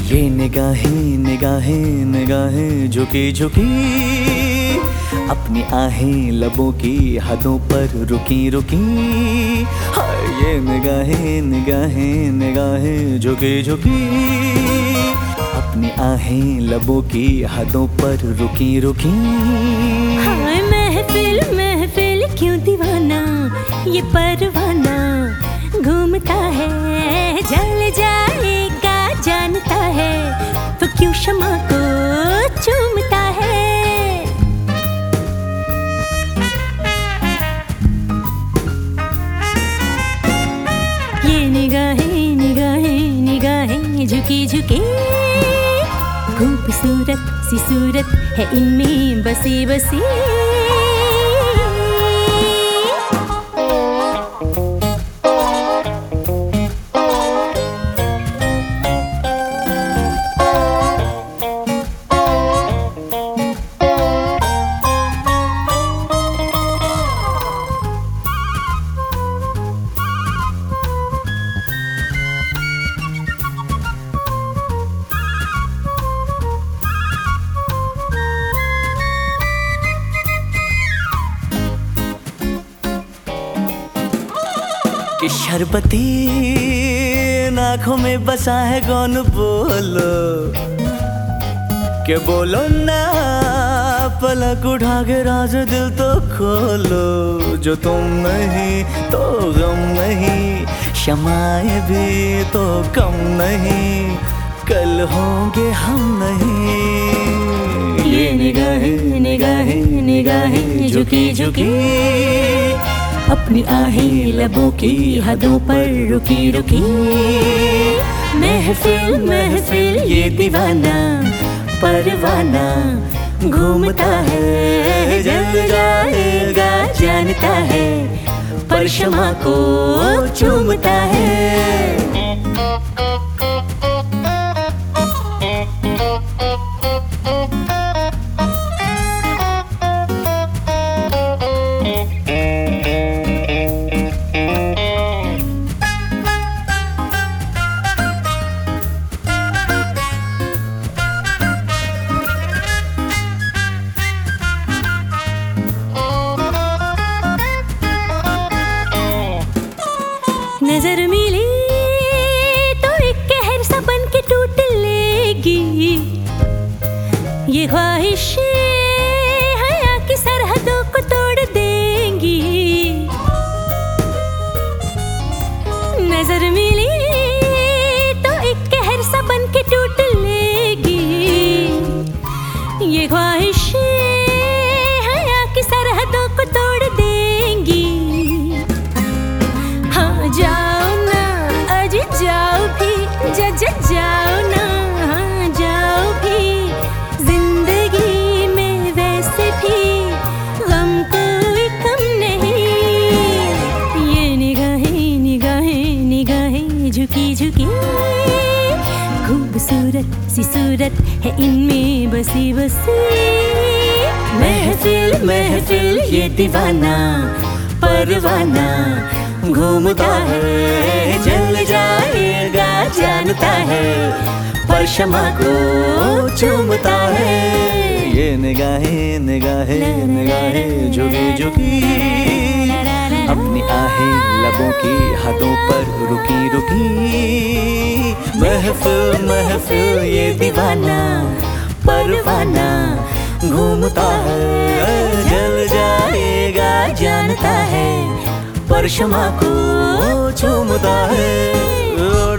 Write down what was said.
ये निगाहें निगाहें निगाहें झुकी झुकी, अपनी आहें लबों की हदों पर रुकी रुकी। हाय ये निगाहें निगाहें निगाहें झुकी झुकी, अपनी आहें लबों की हदों पर रुकी रुकी। हाय महफिल महफिल क्यों दीवाना, ये परवाना घूमता है, जल जाएगा जानता है, तो क्यों शमा को चूमता है। ये निगाहें निगाहें निगाहें झुकी झुकी, खूबसूरत सी सूरत है इनमें बसी बसी। कि शरबती आँखों में बसा है कौन, बोलो के बोलो ना, पलक उठा के राज दिल तो खोलो। जो तुम नहीं तो गम नहीं, शमाए भी तो कम नहीं, कल होंगे हम नहीं। ये निगाहें निगाहें निगाहें झुकी झुकी, अपनी आहें लबों की हदों पर रुकी रुकी। महफिल महफिल ये दीवाना परवाना घूमता है, जल जाएगा जानता है, पर शमा को चूमता है। नजर मिली तो एक कहर सा बन के टूट लेगी, ये ख्वाहिशें हया की सरहदों को तोड़ देंगी। नजर मिली तो एक कहर सा बन के टूट लेगी, ये ख्वाहिशें हया की सरहदों को तोड़ देंगी। हाँ जाओ ना अज जाओ भी, जाओ ना, हाँ जाओ भी, जिंदगी में वैसे भी गम कोई कम नहीं। ये निगाहें निगाहें निगाहें झुकी झुकी, खूबसूरत सी सूरत है इनमें बसी बसी। महफिल महफिल ये दीवाना परवाना घूमता है, जल जाएगा जानता है, पर शमा को चूमता है। ये निगाहें निगाहें निगाहें झुकी झुकी, अपनी आहें लबों की हदों पर रुकी रुकी। महफिल महफिल ये दीवाना परवाना घूमता है, जल जाएगा जानता है, पर शमा को चूमता है।